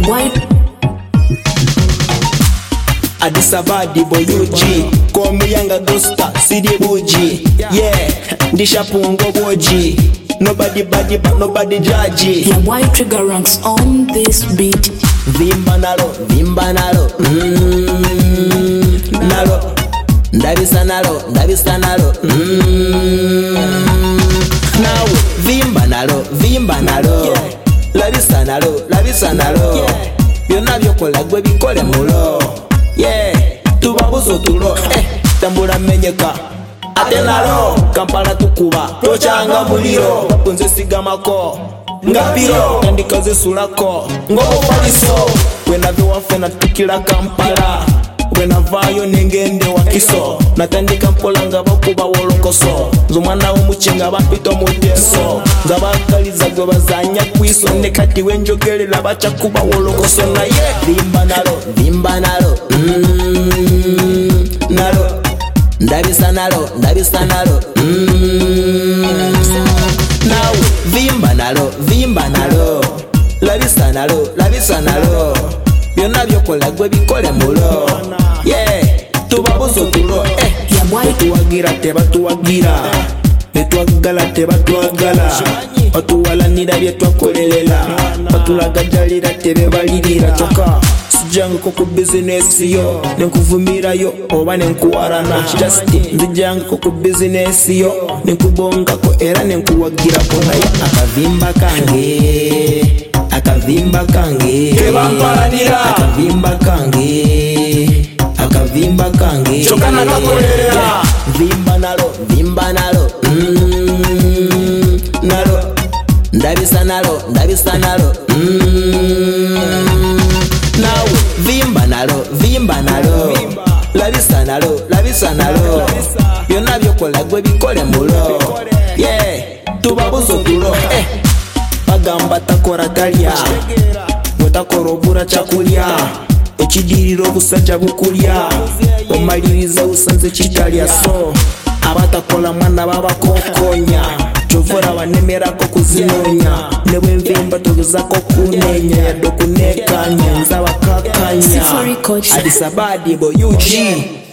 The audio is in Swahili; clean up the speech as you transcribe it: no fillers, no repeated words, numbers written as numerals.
boy. Addis Abadi boy UG. Call me younger Gusta, CD Buji. Yeah, Dishapungo Boji. Nobody body but nobody judge. Your boy Trigger ranks on this beat. Vimba nalo, nalo. Ndabisa nalo. Now vimba nalo. Labisa nalo. Byonna byokola gwe bikole mulo. Yeah, tubabuzo tulo. Tambula menyeka. Ate nalo, Kampala tukuba. Tochanga muliro, punze sigamako. Ngapiro, kandikaze sulako. Ngobo paliso, wenavyo wafena tukila Kampala. Wenavayo nengende wakiso. Natandika mpola nga bakuba wolokoso. Zumwana umuchenga bapito muteso. Ngabakaliza gwe bazanya kwiso. Nekati wenjogerera bacha kuba wolokoso na ye. Vimba nalo. Nalo. Ndabisa nalo. Now vimba nalo. Labisa nalo. Byonna byokola gwe bikole mulo. Yeah, tubabuzo tulo. Betuwagira tebatuwagira. Betwagala tebatwagala. Batuwalanira byetwakolerera. Batulagajalira tebebalirira choka. Sijanga ku business yo nenkuvumirayo oba nenkuwarana. Just nzijanga ku business yo nenkubongako era nenkuwagira ko naye akavimba kange kebamparanira akavimba kange chokana kakolera vimba nalo nalo ndabisa nalo now vimba nalo labisa nalo byonna byokola gwe bikole mulo. Yeah, tubabuzo tulo. Bagamba takora talya mutakora obura chakulya ekidiriro busajja bukulya omaliriza usanze kitalya so abatakola mwana babakokonya chovora banemerako kuzinonya nebwenvimba tuguzako kunenya yadokunekanya nzabakakanya Addis Abadi boy UG.